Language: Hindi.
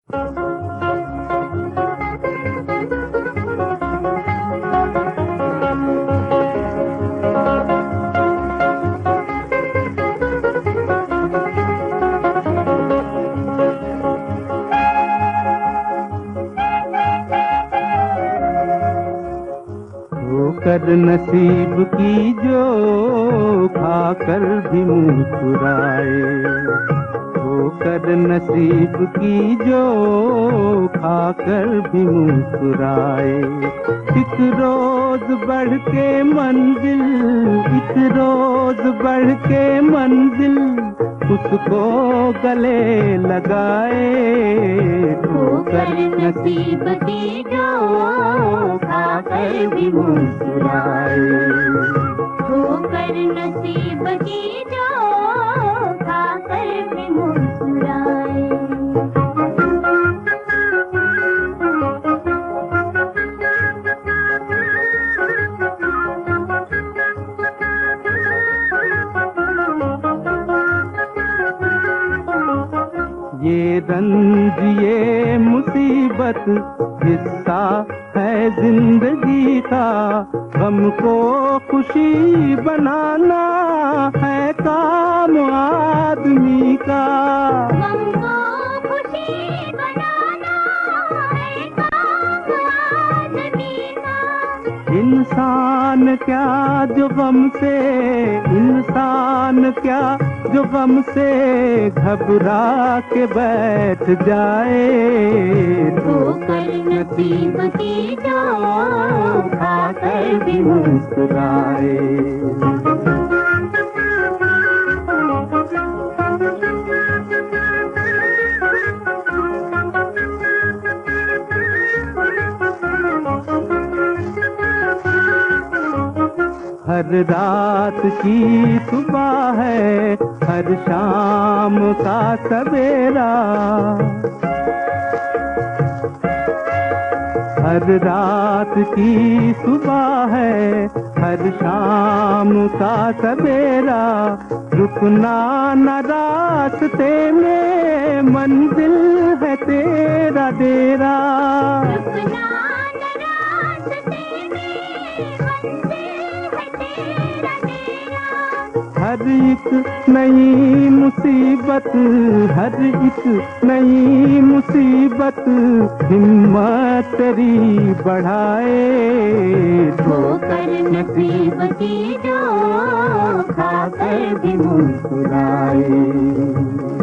कर नसीब की जो खाकर भी मुस्कुराए, कर नसीब की जो खाकर भी मुस्कुराए। एक रोज बढ़ के मंजिल, एक रोज बढ़ के मंजिल उसको गले लगाए। कर नसीब की जो खाकर भी मुस्कुराए, कर नसीब की जो खाकर भी मुस्कुराए। ये रंज ये मुसीबत हिस्सा है जिंदगी का, गम को खुशी बनाना है काम आदमी का। गम को खुशी बनाना है काम आदमी का। इंसान क्या जो गम से, इंसान क्या जो गम से घबरा के बैठ जाए। कर नसीब की जो खाकर भी मुस्कुराए। हर रात की सुबह है, हर शाम का सवेरा। हर रात की सुबह है, हर शाम का सवेरा। रुकना न रास्ते में, मंजिल है तेरा डेरा। रुकना न रास्ते में, मंजिल है तेरा डेरा। हर एक नई मुसीबत, हर एक नई मुसीबत हिम्मत तेरी बढ़ाए। कर नसीब की जो खाकर भी मुस्कुराए।